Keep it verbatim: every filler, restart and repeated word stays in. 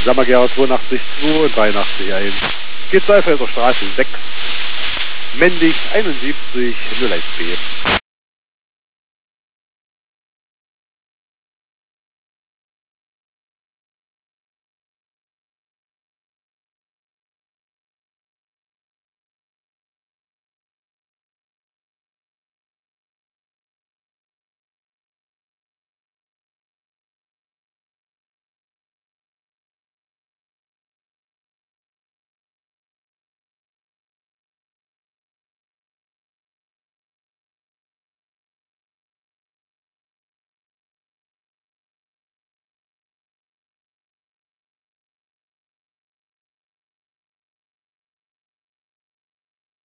Lammergera zweiundachtzig zwei und dreiundachtzig eins. G zwei Felder Straße sechs. Männlich einundsiebzig null eins B.